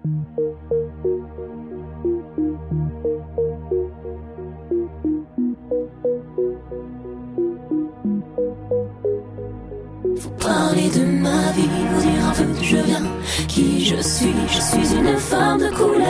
Faut parler de ma vie, vous dire un peu d'où je viens, qui je suis une femme de couleur.